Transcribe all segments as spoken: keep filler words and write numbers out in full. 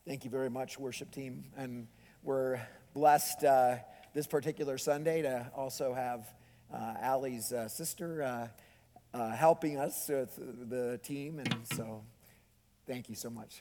Thank you very much, worship team. And we're blessed uh, this particular Sunday to also have uh, Allie's uh, sister uh, uh, helping us with the team. And so thank you so much.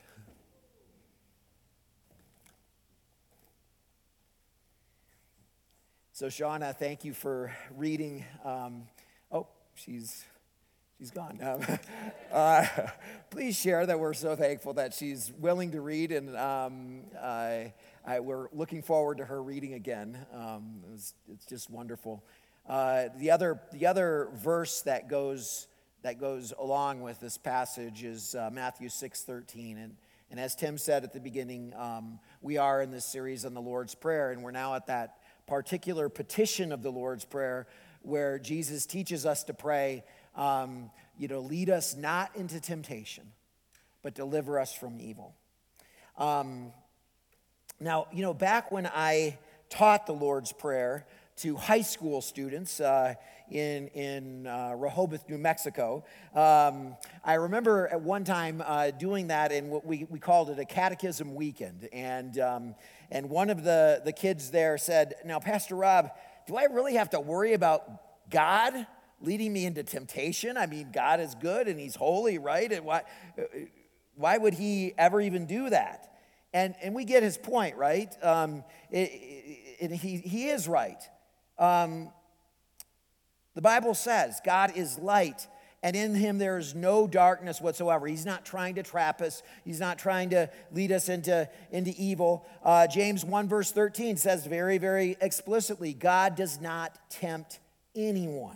So Shauna, thank you for reading. Um, oh, she's... She's gone. Um, uh, please share that we're so thankful that she's willing to read, and um, I, I, we're looking forward to her reading again. Um, it was, it's just wonderful. Uh, the other, the other verse that goes that goes along with this passage is uh, Matthew six thirteen, and and as Tim said at the beginning, um, we are in this series on the Lord's Prayer, and we're now at that particular petition of the Lord's Prayer where Jesus teaches us to pray. Um, you know, lead us not into temptation, but deliver us from evil. Um, now, you know, back when I taught the Lord's Prayer to high school students uh, in, in uh, Rehoboth, New Mexico, um, I remember at one time uh, doing that in what we, we called it a catechism weekend. And, um, and one of the, the kids there said, "Now, Pastor Rob, do I really have to worry about God leading me into temptation? I mean, God is good and he's holy, right? And why, why would he ever even do that?" And and we get his point, right? Um, it, it, he, he is right. Um, the Bible says God is light, and in him there is no darkness whatsoever. He's not trying to trap us. He's not trying to lead us into, into evil. Uh, James one verse thirteen says very, very explicitly, God does not tempt anyone.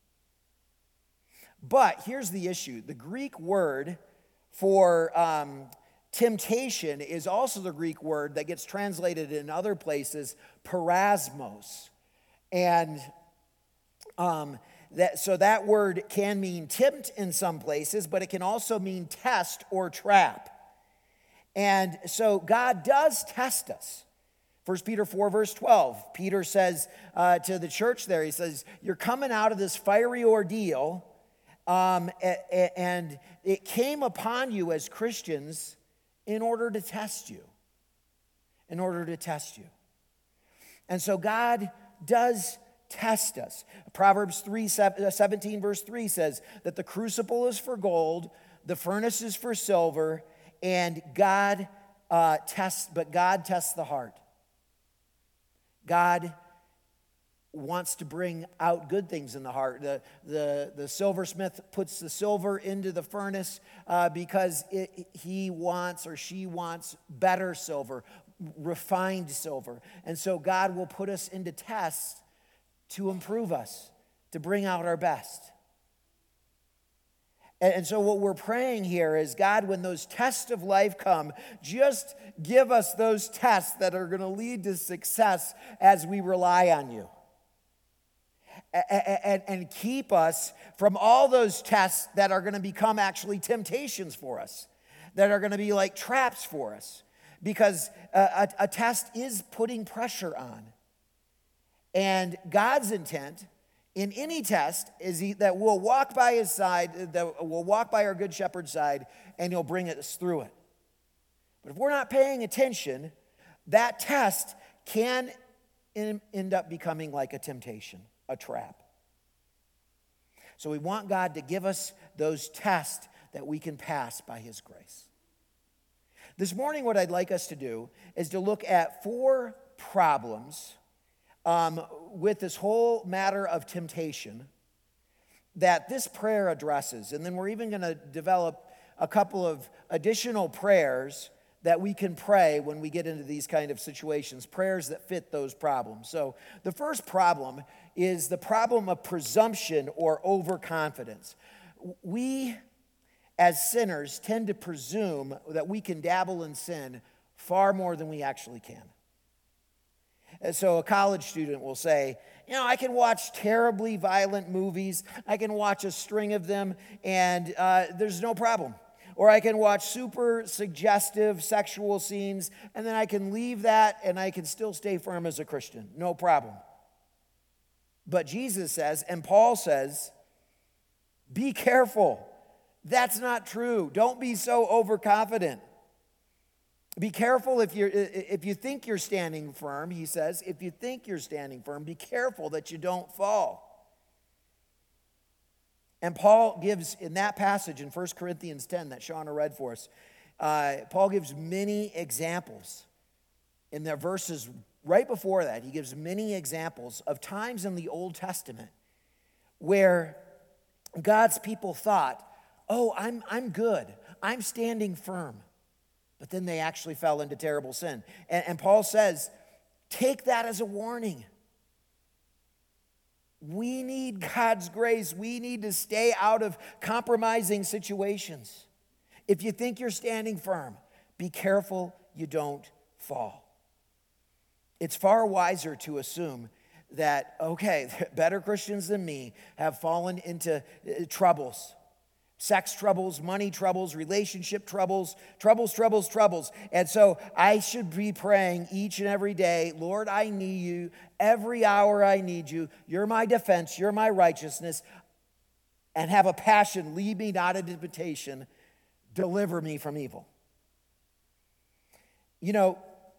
But here's the issue. The Greek word for um, temptation is also the Greek word that gets translated in other places, parasmos. And um, that, so that word can mean tempt in some places, but it can also mean test or trap. And so God does test us. First Peter four, verse twelve, Peter says uh, to the church there, he says, you're coming out of this fiery ordeal, Um, and it came upon you as Christians in order to test you. In order to test you. And so God does test us. Proverbs three seventeen verse three says that the crucible is for gold, the furnace is for silver, and God uh, tests, but God tests the heart. God wants to bring out good things in the heart. The, the, the silversmith puts the silver into the furnace uh, because it, he wants or she wants better silver, refined silver. And so God will put us into tests to improve us, to bring out our best. And, and so what we're praying here is, God, when those tests of life come, just give us those tests that are going to lead to success as we rely on you. And, and keep us from all those tests that are going to become actually temptations for us, that are going to be like traps for us, because a, a test is putting pressure on. And God's intent in any test is he, that we'll walk by his side, that we'll walk by our good shepherd's side, and he'll bring us through it. But if we're not paying attention, that test can end up becoming like a temptation, a trap. So we want God to give us those tests that we can pass by his grace. This morning, what I'd like us to do is to look at four problems um, with this whole matter of temptation that this prayer addresses. And then we're even going to develop a couple of additional prayers that we can pray when we get into these kind of situations, prayers that fit those problems. So the first problem is the problem of presumption or overconfidence. We, as sinners, tend to presume that we can dabble in sin far more than we actually can. And so a college student will say, you know, I can watch terribly violent movies, I can watch a string of them, and uh, there's no problem. Or I can watch super suggestive sexual scenes, and then I can leave that, and I can still stay firm as a Christian. No problem. But Jesus says, and Paul says, be careful. That's not true. Don't be so overconfident. Be careful if you're if you think you're standing firm, he says, if you think you're standing firm, be careful that you don't fall. And Paul gives, in that passage in First Corinthians ten that Shauna read for us, uh, Paul gives many examples. In the verses right before that, he gives many examples of times in the Old Testament where God's people thought, oh, I'm, I'm good, I'm standing firm. But then they actually fell into terrible sin. And, and Paul says, take that as a warning. We need God's grace. We need to stay out of compromising situations. If you think you're standing firm, be careful you don't fall. It's far wiser to assume that, okay, better Christians than me have fallen into troubles. Sex troubles, money troubles, relationship troubles, troubles, troubles, troubles. And so I should be praying each and every day, Lord, I need you. Every hour I need you. You're my defense. You're my righteousness. And have a passion. Lead me not into temptation. Deliver me from evil. You know,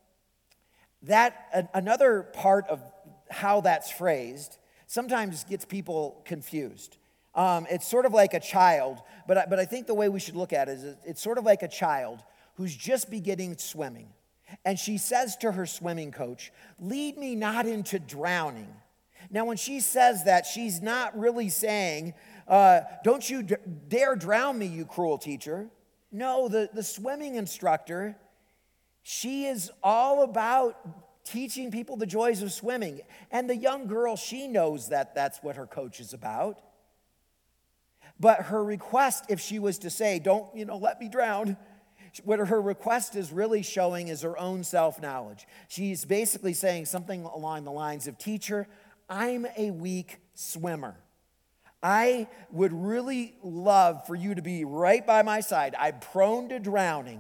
that another part of how that's phrased sometimes gets people confused. Um, it's sort of like a child, but I, but I think the way we should look at it is it's sort of like a child who's just beginning swimming. And she says to her swimming coach, lead me not into drowning. Now, when she says that, she's not really saying, uh, don't you d- dare drown me, you cruel teacher. No, the, the swimming instructor, she is all about teaching people the joys of swimming. And the young girl, she knows that that's what her coach is about. But her request, if she was to say, don't, you know, let me drown, what her request is really showing is her own self-knowledge. She's basically saying something along the lines of, teacher, I'm a weak swimmer. I would really love for you to be right by my side. I'm prone to drowning,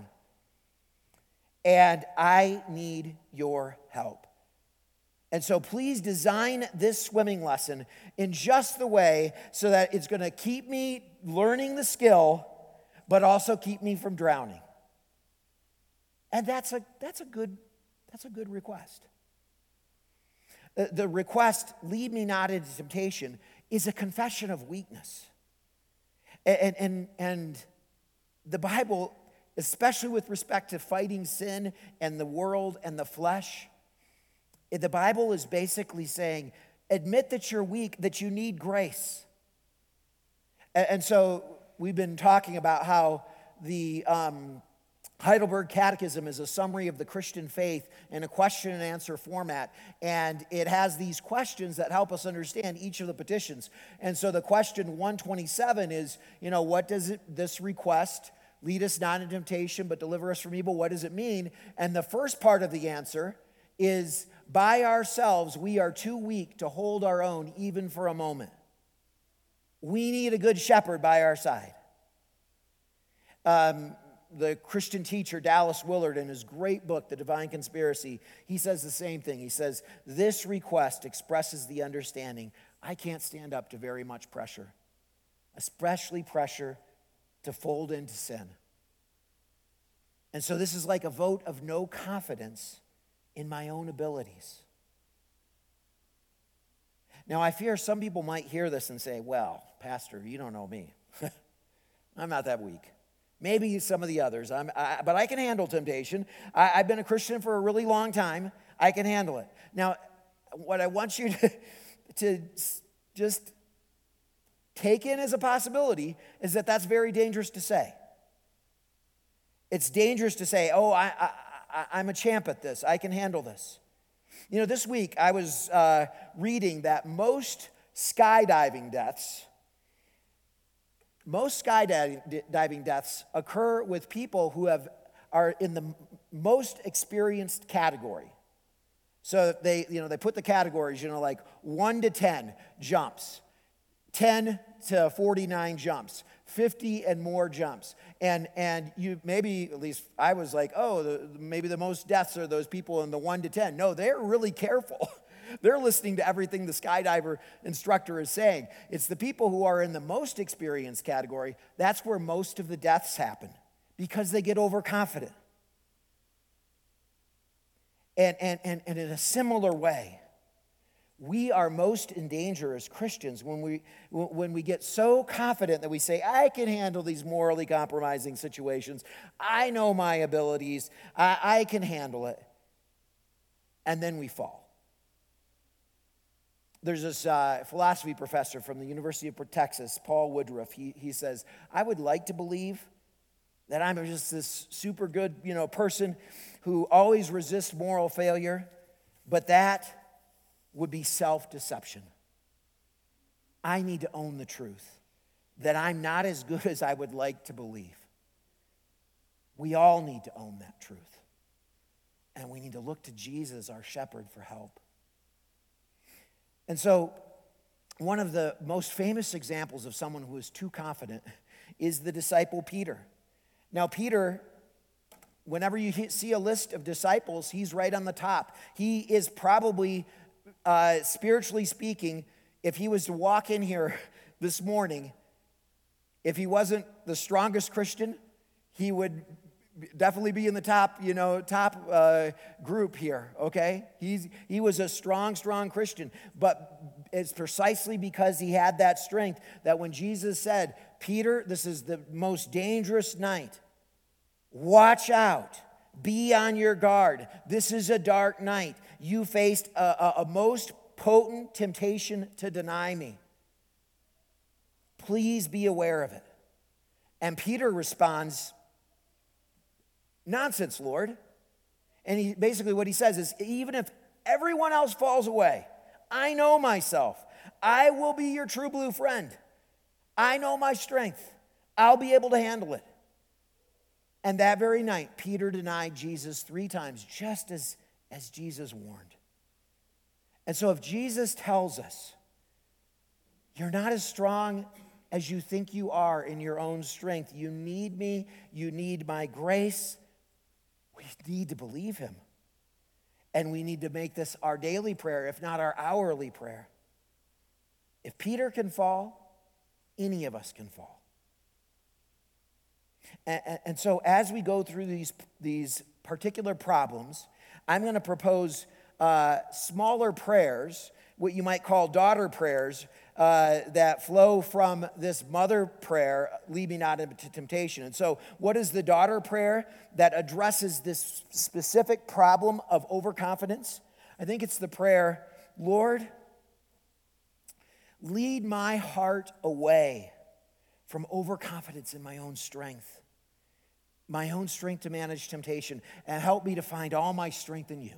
and I need your help. And so please design this swimming lesson in just the way so that it's going to keep me learning the skill, but also keep me from drowning. And that's a, that's a, good, that's a good request. The, the request, lead me not into temptation, is a confession of weakness. And, and, and the Bible, especially with respect to fighting sin and the world and the flesh, the Bible is basically saying, admit that you're weak, that you need grace. And so we've been talking about how the um, Heidelberg Catechism is a summary of the Christian faith in a question and answer format. And it has these questions that help us understand each of the petitions. And so the question one twenty-seven is, you know, what does it, this request, lead us not into temptation, but deliver us from evil, what does it mean? And the first part of the answer is, by ourselves, we are too weak to hold our own even for a moment. We need a good shepherd by our side. Um, the Christian teacher Dallas Willard, in his great book, The Divine Conspiracy, he says the same thing. He says, this request expresses the understanding, I can't stand up to very much pressure, especially pressure to fold into sin. And so this is like a vote of no confidence in my own abilities. Now, I fear some people might hear this and say, well, Pastor, you don't know me. I'm not that weak. Maybe some of the others, I'm, I, but I can handle temptation. I, I've been a Christian for a really long time. I can handle it. Now, what I want you to, to just take in as a possibility is that that's very dangerous to say. It's dangerous to say, oh, I, I I'm a champ at this. I can handle this. You know, this week I was uh, reading that most skydiving deaths, most skydiving deaths occur with people who have are in the most experienced category. So they, you know, they put the categories, you know, like one to ten jumps, ten to forty-nine jumps, fifty and more jumps. And and you maybe, at least I was like, oh, the, maybe the most deaths are those people in the one to ten. No, they're really careful. They're listening to everything the skydiver instructor is saying. It's the people who are in the most experienced category, that's where most of the deaths happen because they get overconfident. And, and, and, and in a similar way, we are most in danger as Christians when we, when we get so confident that we say, I can handle these morally compromising situations. I know my abilities. I, I can handle it. And then we fall. There's this uh, philosophy professor from the University of Texas, Paul Woodruff. He, he says, I would like to believe that I'm just this super good, you know, person who always resists moral failure, but that would be self-deception. I need to own the truth that I'm not as good as I would like to believe. We all need to own that truth. And we need to look to Jesus, our shepherd, for help. And so, one of the most famous examples of someone who is too confident is the disciple Peter. Now, Peter, whenever you see a list of disciples, he's right on the top. He is probably, uh, spiritually speaking, if he was to walk in here this morning, if he wasn't the strongest Christian, he would definitely be in the top, you know, top uh, group here, okay? He's, he was a strong, strong Christian, but it's precisely because he had that strength that when Jesus said, Peter, this is the most dangerous night. Watch out. Be on your guard. This is a dark night. You faced a, a, a most potent temptation to deny me. Please be aware of it. And Peter responds, nonsense, Lord. And he basically what he says is, even if everyone else falls away, I know myself. I will be your true blue friend. I know my strength. I'll be able to handle it. And that very night, Peter denied Jesus three times, just as, as Jesus warned. And so if Jesus tells us, you're not as strong as you think you are in your own strength, you need me, you need my grace, we need to believe him. And we need to make this our daily prayer, if not our hourly prayer. If Peter can fall, any of us can fall. And, and, and so as we go through these, these particular problems, I'm going to propose uh, smaller prayers, what you might call daughter prayers, uh, that flow from this mother prayer, lead me not into temptation. And so what is the daughter prayer that addresses this specific problem of overconfidence? I think it's the prayer, Lord, lead my heart away from overconfidence in my own strength, my own strength to manage temptation, and help me to find all my strength in you.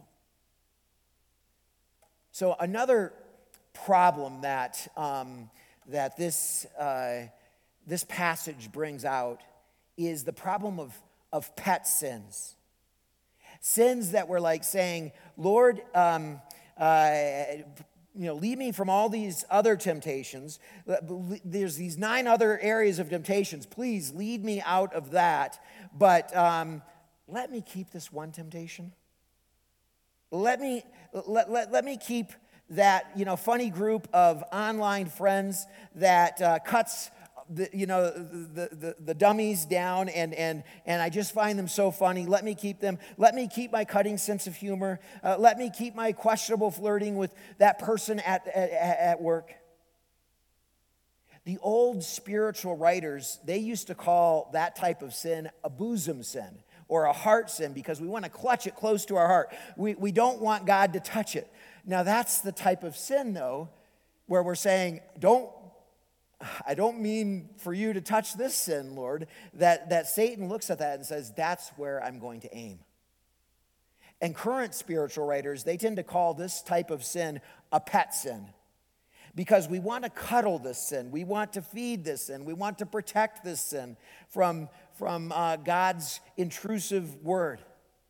So another problem that um, that this uh, this passage brings out is the problem of of pet sins, sins that were like saying, Lord, um, uh, you know, lead me from all these other temptations. There's these nine other areas of temptations. Please lead me out of that, but um, let me keep this one temptation. Let me let, let, let me keep that, you know, funny group of online friends that uh, cuts the, you know, the, the, the dummies down, and, and, and I just find them so funny. Let me keep them. Let me keep my cutting sense of humor. Uh, let me keep my questionable flirting with that person at, at, at work. The old spiritual writers, they used to call that type of sin a bosom sin or a heart sin, because we want to clutch it close to our heart. We, we don't want God to touch it. Now, that's the type of sin, though, where we're saying, don't, I don't mean for you to touch this sin, Lord, that, that Satan looks at that and says, that's where I'm going to aim. And current spiritual writers, they tend to call this type of sin a pet sin, because we want to cuddle this sin. We want to feed this sin. We want to protect this sin from, from uh, God's intrusive word.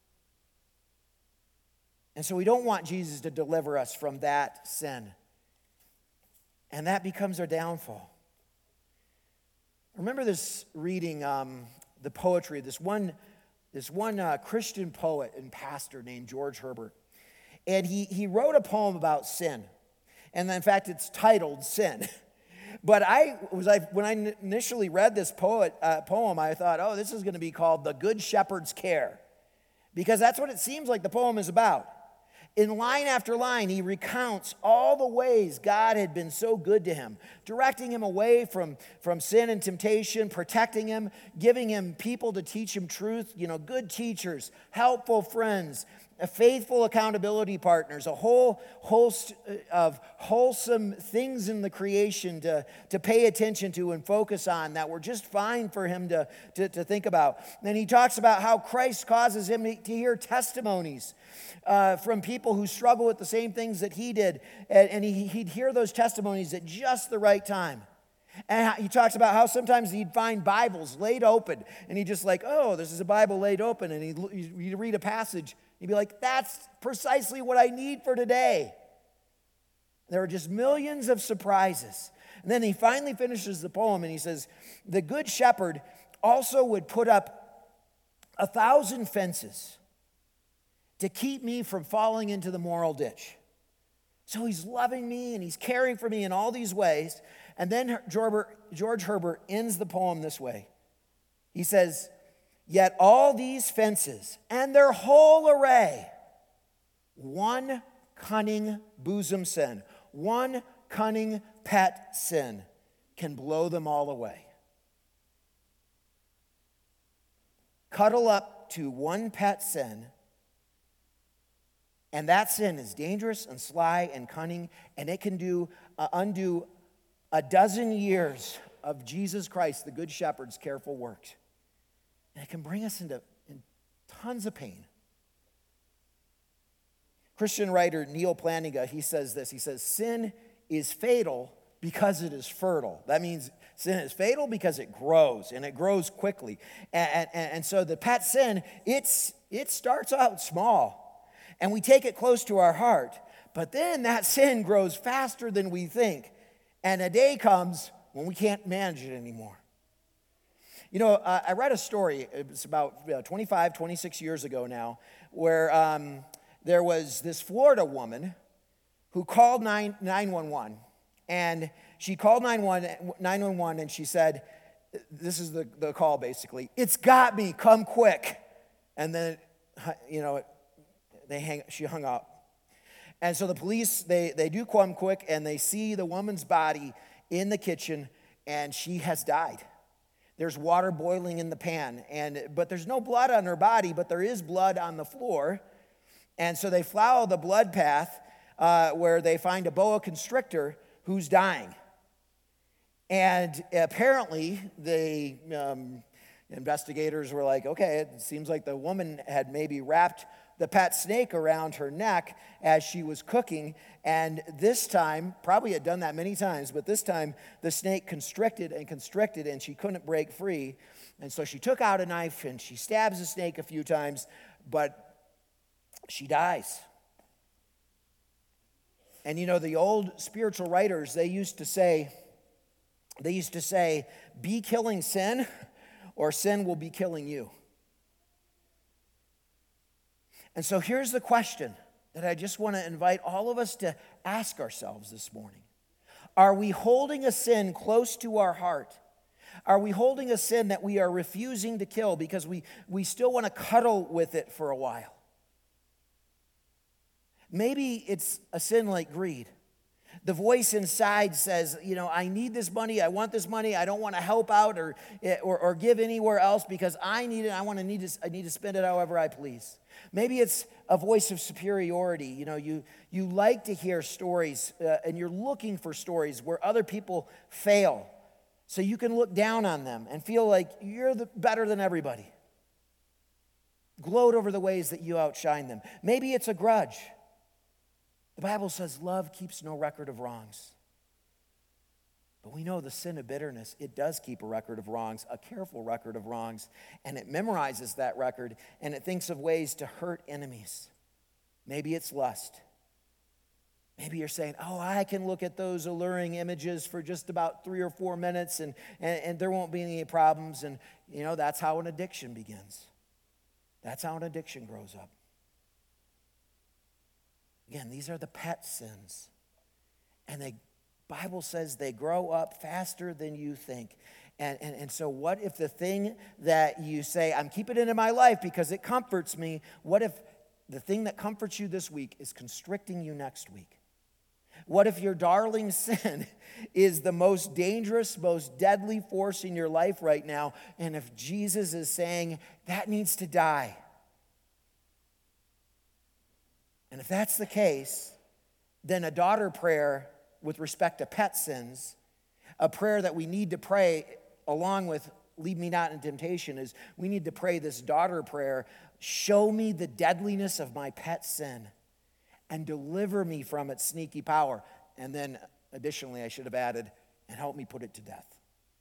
And so we don't want Jesus to deliver us from that sin. And that becomes our downfall. Remember this reading, um, the poetry, this one, this one uh, Christian poet and pastor named George Herbert. And he, he wrote a poem about sin. And in fact, it's titled Sin. But I was like, when I initially read this poet uh, poem, I thought, oh, this is going to be called The Good Shepherd's Care, because that's what it seems like the poem is about. in line after line, he recounts all the ways God had been so good to him, directing him away from, from sin and temptation, protecting him, giving him people to teach him truth, you know, good teachers, helpful friends, faithful accountability partners, a whole host of wholesome things in the creation to, to pay attention to and focus on that were just fine for him to, to, to think about. And he talks about how Christ causes him to hear testimonies uh, from people who struggle with the same things that he did. And, and he, he'd hear those testimonies at just the right time. And he talks about how sometimes he'd find Bibles laid open, and he'd just like, oh, this is a Bible laid open, and he'd, he'd read a passage. He'd be like, that's precisely what I need for today. There are just millions of surprises. And then he finally finishes the poem, and he says, the good shepherd also would put up a thousand fences to keep me from falling into the moral ditch. So he's loving me, and he's caring for me in all these ways. And then George Herbert ends the poem this way. He says, yet all these fences and their whole array, one cunning bosom sin, one cunning pet sin can blow them all away. Cuddle up to one pet sin, and that sin is dangerous and sly and cunning, and it can do uh, undo a dozen years of Jesus Christ, the Good Shepherd's careful work. And it can bring us into in tons of pain. Christian writer Neil Plantinga, he says this. He says, sin is fatal because it is fertile. That means sin is fatal because it grows, and it grows quickly. And, and, and so the pet sin, it's, it starts out small, and we take it close to our heart. But then that sin grows faster than we think. And a day comes when we can't manage it anymore. You know, uh, I read a story, it's about uh, twenty-five, twenty-six years ago now, where um, there was this Florida woman who called nine one one. And she called nine one one and she said, this is the, the call basically, it's got me, come quick. And then, you know, they hang, she hung up. And so the police, they, they do come quick, and they see the woman's body in the kitchen, and she has died. There's water boiling in the pan, and but there's no blood on her body, but there is blood on the floor. And so they follow the blood path uh, where they find a boa constrictor who's dying. And apparently, the um, investigators were like, okay, it seems like the woman had maybe wrapped the pet snake around her neck as she was cooking, and this time, probably had done that many times, but this time the snake constricted and constricted, and she couldn't break free. And so she took out a knife and she stabs the snake a few times, but she dies. And you know, the old spiritual writers, they used to say, they used to say, be killing sin, or sin will be killing you. And so here's the question that I just want to invite all of us to ask ourselves this morning. Are we holding a sin close to our heart? Are we holding a sin that we are refusing to kill because we, we still want to cuddle with it for a while? Maybe it's a sin like greed. The voice inside says, you know, I need this money, I want this money, I don't want to help out or, or, or give anywhere else because I need it, I want to need to, I need to spend it however I please. Maybe it's a voice of superiority. You know, you, you like to hear stories uh, and you're looking for stories where other people fail so you can look down on them and feel like you're the, better than everybody. Gloat over the ways that you outshine them. Maybe it's a grudge. The Bible says love keeps no record of wrongs. But we know the sin of bitterness, it does keep a record of wrongs, a careful record of wrongs, and it memorizes that record, and it thinks of ways to hurt enemies. Maybe it's lust. Maybe you're saying, oh, I can look at those alluring images for just about three or four minutes, and, and, and there won't be any problems. And, you know, that's how an addiction begins. That's how an addiction grows up. Again, these are the pet sins. And the Bible says they grow up faster than you think. And, and, and so what if the thing that you say, I'm keeping it in my life because it comforts me, what if the thing that comforts you this week is constricting you next week? What if your darling sin is the most dangerous, most deadly force in your life right now, and if Jesus is saying that needs to die? And if that's the case, then a daughter prayer with respect to pet sins, a prayer that we need to pray along with lead me not in temptation, is we need to pray this daughter prayer: show me the deadliness of my pet sin and deliver me from its sneaky power. And then additionally, I should have added, and help me put it to death.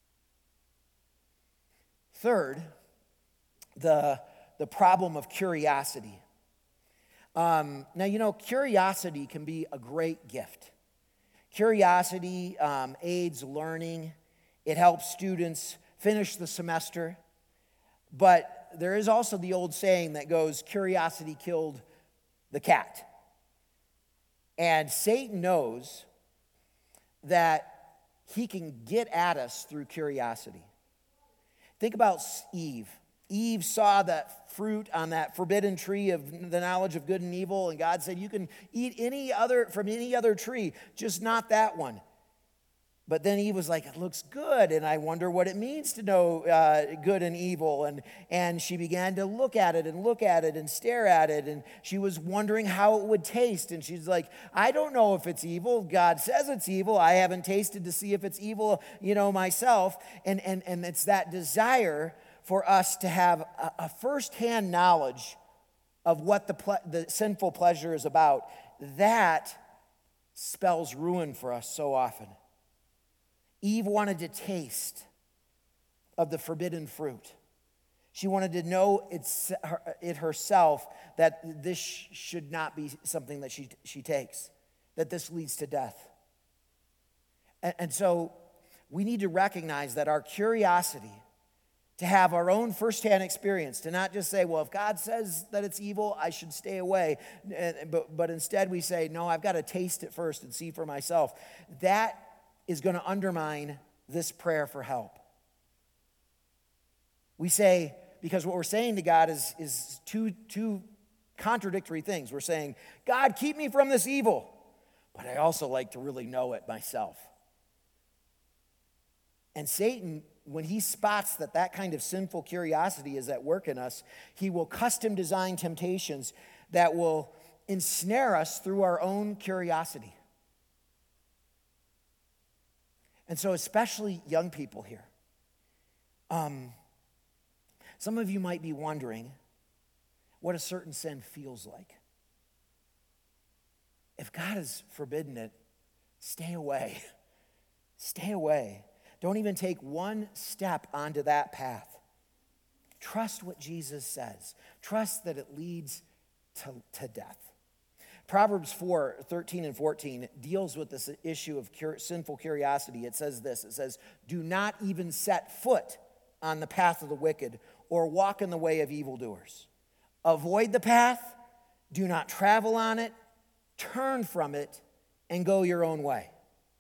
Third, the, the problem of curiosity. Um, now, you know, curiosity can be a great gift. Curiosity um, aids learning. It helps students finish the semester. But there is also the old saying that goes, curiosity killed the cat. And Satan knows that he can get at us through curiosity. Think about Eve. Eve saw that fruit on that forbidden tree of the knowledge of good and evil, and God said, you can eat any other from any other tree, just not that one. But then Eve was like, it looks good, and I wonder what it means to know uh, good and evil. And, and she began to look at it and look at it and stare at it, and she was wondering how it would taste. And she's like, I don't know if it's evil. God says it's evil. I haven't tasted to see if it's evil, you know, myself. And, and, and it's that desire for us to have a, a firsthand knowledge of what the, ple- the sinful pleasure is about. That spells ruin for us so often. Eve wanted to taste of the forbidden fruit. She wanted to know it's, it herself that this should not be something that she, she takes, that this leads to death. And, and so we need to recognize that our curiosity to have our own firsthand experience, to not just say, well, if God says that it's evil, I should stay away. But, but instead we say, no, I've got to taste it first and see for myself. That is going to undermine this prayer for help. We say, because what we're saying to God is, is two, two contradictory things. We're saying, God, keep me from this evil, but I also like to really know it myself. And Satan, when he spots that that kind of sinful curiosity is at work in us, he will custom design temptations that will ensnare us through our own curiosity. And so especially young people here, um, some of you might be wondering what a certain sin feels like. If God has forbidden it, stay away. Stay away. Don't even take one step onto that path. Trust what Jesus says. Trust that it leads to, to death. Proverbs four, thirteen and fourteen deals with this issue of cur- sinful curiosity. It says this, it says, do not even set foot on the path of the wicked or walk in the way of evildoers. Avoid the path, do not travel on it, turn from it, and go your own way.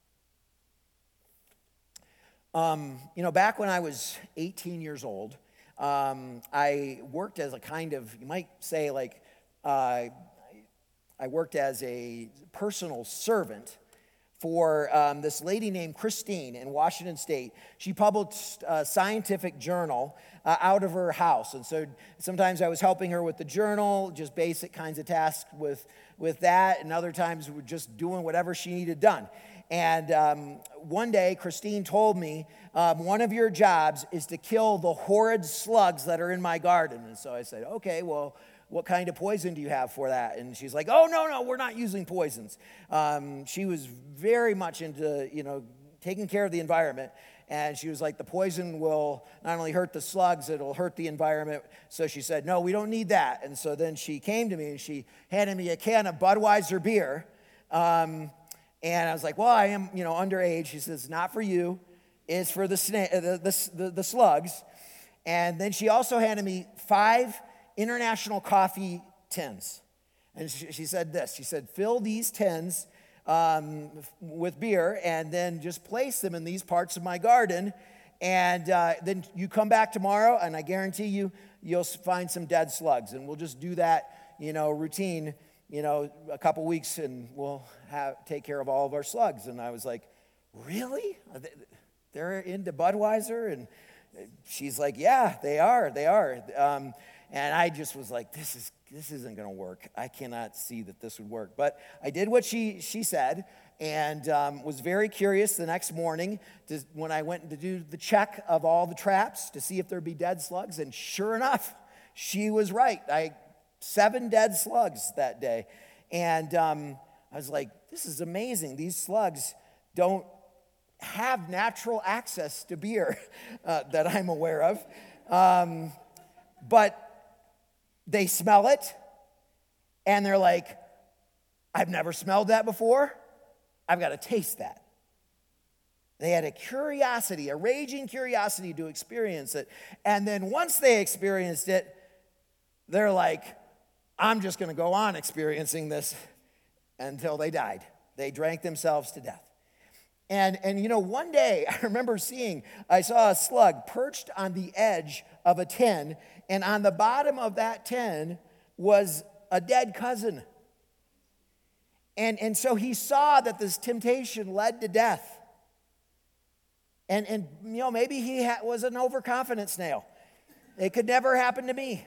Um, you know, back when I was eighteen years old, um, I worked as a kind of, you might say like, uh, I worked as a personal servant for um, this lady named Christine in Washington State. She published a scientific journal uh, out of her house. And so sometimes I was helping her with the journal, just basic kinds of tasks with, with that. And other times we were just doing whatever she needed done. And um, one day, Christine told me, um, one of your jobs is to kill the horrid slugs that are in my garden. And so I said, okay, well, what kind of poison do you have for that? And she's like, oh, no, no, we're not using poisons. Um, she was very much into, you know, taking care of the environment. And she was like, the poison will not only hurt the slugs, it'll hurt the environment. So she said, no, we don't need that. And so then she came to me and she handed me a can of Budweiser beer. Um, and I was like, well, I am, you know, underage. She says, not for you. It's for the, sna- the, the, the, the slugs. And then she also handed me five International coffee tins. And she, she said this, she said, fill these tins um, with beer and then just place them in these parts of my garden. And uh, then you come back tomorrow and I guarantee you, you'll find some dead slugs. And we'll just do that, you know, routine, you know, a couple weeks and we'll have take care of all of our slugs. And I was like, really? They're into Budweiser? And she's like, yeah, they are, they are. Um, and I just was like, this is this isn't going to work. I cannot see that this would work. But I did what she she said, and um, was very curious the next morning to, when I went to do the check of all the traps to see if there'd be dead slugs. And sure enough, she was right. I seven dead slugs that day. And um, I was like, this is amazing. These slugs don't have natural access to beer uh, that I'm aware of. Um, but they smell it, and they're like, I've never smelled that before. I've got to taste that. They had a curiosity, a raging curiosity to experience it. And then once they experienced it, they're like, I'm just going to go on experiencing this until they died. They drank themselves to death. And, and you know, one day I remember seeing, I saw a slug perched on the edge of a tin, and on the bottom of that tin was a dead cousin. And, and so he saw that this temptation led to death. And, and you know, maybe he ha- was an overconfident snail. It could never happen to me.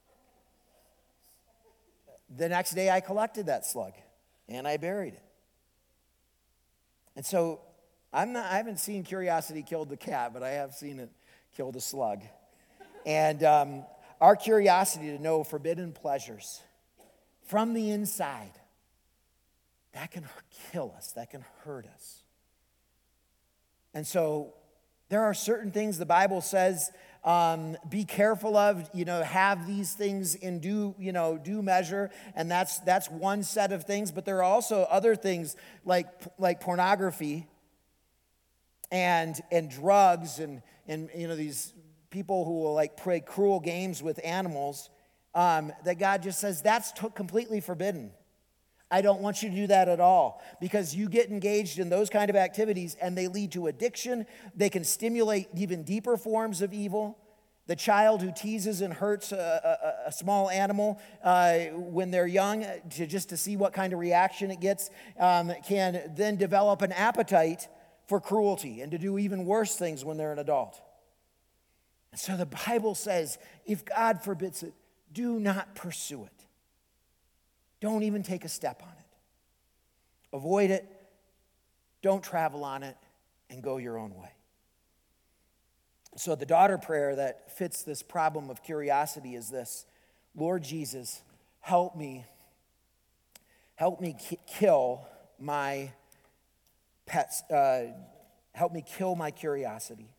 The next day I collected that slug, and I buried it. And so I'm not, I haven't seen curiosity kill the cat, but I have seen it kill the slug. And um, our curiosity to know forbidden pleasures from the inside, that can kill us, that can hurt us. And so there are certain things the Bible says, um, be careful of, you know, have these things in due, you know, due measure, and that's that's one set of things. But there are also other things like like pornography and and drugs and and you know these people who will like play cruel games with animals, um, that God just says that's t- completely forbidden. I don't want you to do that at all, because you get engaged in those kind of activities and they lead to addiction. They can stimulate even deeper forms of evil. The child who teases and hurts a, a, a small animal uh, when they're young, to just to see what kind of reaction it gets, um, can then develop an appetite for cruelty and to do even worse things when they're an adult. And so the Bible says, if God forbids it, do not pursue it. Don't even take a step on it. Avoid it. Don't travel on it, and go your own way. So the daughter prayer that fits this problem of curiosity is this: Lord Jesus, help me, help me ki- kill my pets, uh, help me kill my curiosity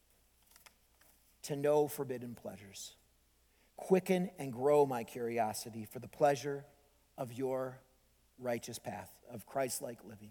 to know forbidden pleasures. Quicken and grow my curiosity for the pleasure of your righteous path, of Christ-like living.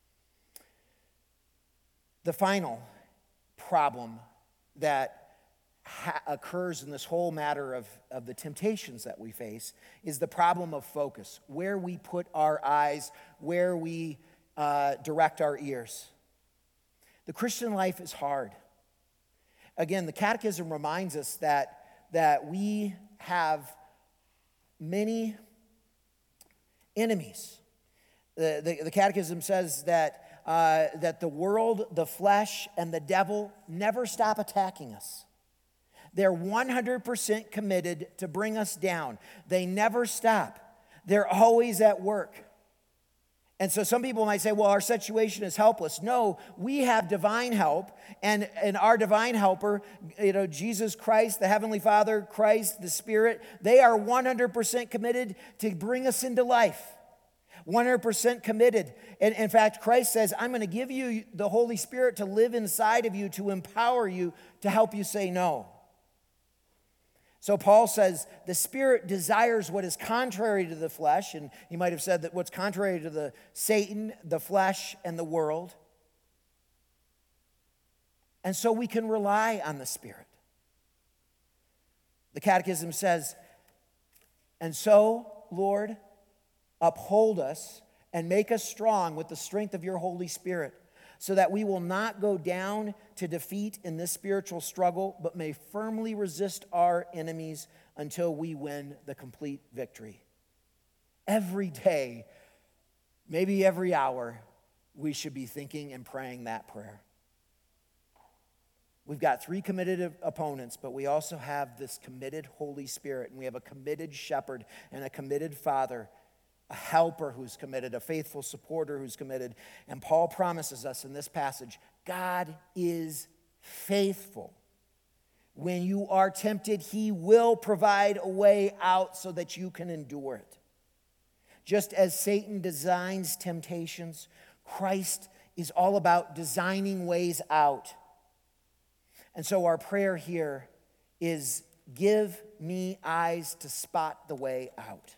The final problem that ha- occurs in this whole matter of, of the temptations that we face is the problem of focus, where we put our eyes, where we uh, direct our ears. The Christian life is hard. Again, the Catechism reminds us that, that we have many enemies. The, the, the Catechism says that, uh, that the world, the flesh, and the devil never stop attacking us. They're one hundred percent committed to bring us down. They never stop. They're always at work. And so some people might say, well, our situation is helpless. No, we have divine help, and, and our divine helper, you know, Jesus Christ, the Heavenly Father, Christ, the Spirit, they are one hundred percent committed to bring us into life. one hundred percent committed. And in fact, Christ says, I'm going to give you the Holy Spirit to live inside of you, to empower you, to help you say no. So Paul says the Spirit desires what is contrary to the flesh, and he might have said that what's contrary to the Satan, the flesh, and the world. And so we can rely on the Spirit. The Catechism says, and so, Lord, uphold us and make us strong with the strength of your Holy Spirit, so that we will not go down to defeat in this spiritual struggle, but may firmly resist our enemies until we win the complete victory. Every day, maybe every hour, we should be thinking and praying that prayer. We've got three committed opponents, but we also have this committed Holy Spirit, and we have a committed shepherd and a committed father, a helper who's committed, a faithful supporter who's committed. And Paul promises us in this passage, God is faithful. When you are tempted, he will provide a way out so that you can endure it. Just as Satan designs temptations, Christ is all about designing ways out. And so our prayer here is, give me eyes to spot the way out.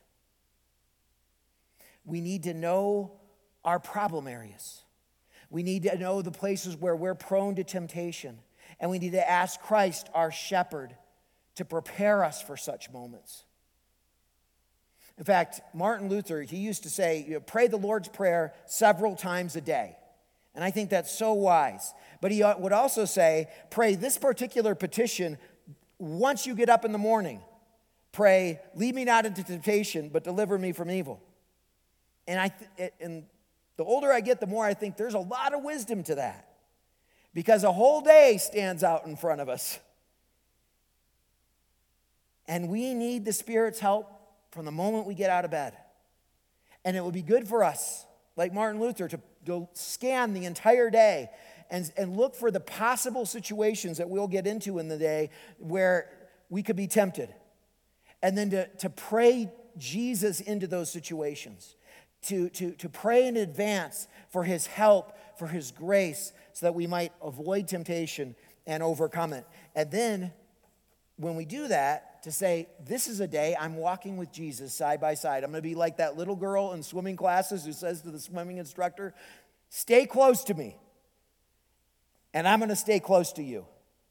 We need to know our problem areas. We need to know the places where we're prone to temptation. And we need to ask Christ, our shepherd, to prepare us for such moments. In fact, Martin Luther, he used to say, you know, pray the Lord's Prayer several times a day. And I think that's so wise. But he would also say, pray this particular petition once you get up in the morning. Pray, lead me not into temptation, but deliver me from evil. And I th- and the older I get, the more I think there's a lot of wisdom to that. Because a whole day stands out in front of us. And we need the Spirit's help from the moment we get out of bed. And it would be good for us, like Martin Luther, to, to scan the entire day and, and look for the possible situations that we'll get into in the day where we could be tempted. And then to, to pray Jesus into those situations. To, to, to pray in advance for his help, for his grace, so that we might avoid temptation and overcome it. And then, when we do that, to say, this is a day I'm walking with Jesus side by side. I'm going to be like that little girl in swimming classes who says to the swimming instructor, stay close to me, and I'm going to stay close to you.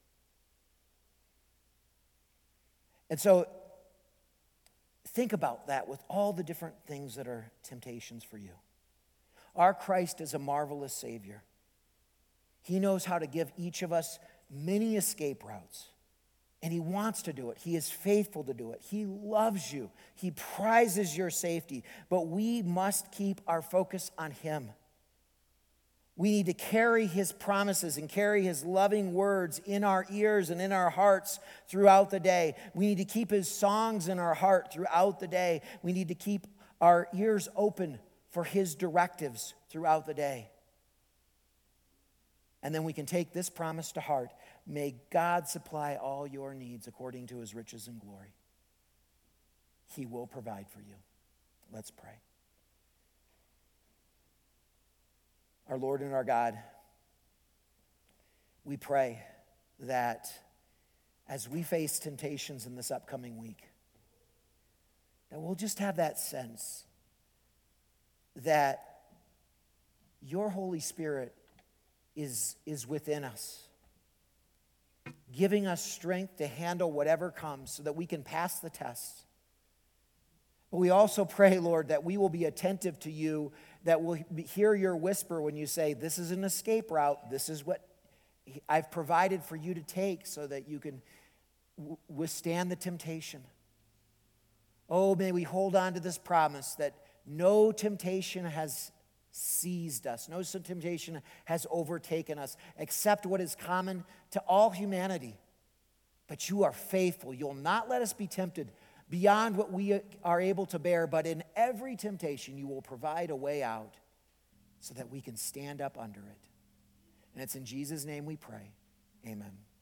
And so, think about that with all the different things that are temptations for you. Our Christ is a marvelous Savior. He knows how to give each of us many escape routes. And he wants to do it. He is faithful to do it. He loves you. He prizes your safety. But we must keep our focus on him. We need to carry his promises and carry his loving words in our ears and in our hearts throughout the day. We need to keep his songs in our heart throughout the day. We need to keep our ears open for his directives throughout the day. And then we can take this promise to heart. May God supply all your needs according to his riches and glory. He will provide for you. Let's pray. Our Lord and our God, we pray that as we face temptations in this upcoming week, that we'll just have that sense that your Holy Spirit is, is within us, giving us strength to handle whatever comes so that we can pass the tests. But we also pray, Lord, that we will be attentive to you, that we'll hear your whisper when you say, this is an escape route, this is what I've provided for you to take so that you can w- withstand the temptation. Oh, may we hold on to this promise that no temptation has seized us, no temptation has overtaken us, except what is common to all humanity. But you are faithful. You'll not let us be tempted beyond what we are able to bear, but in every temptation you will provide a way out so that we can stand up under it. And it's in Jesus' name we pray. Amen.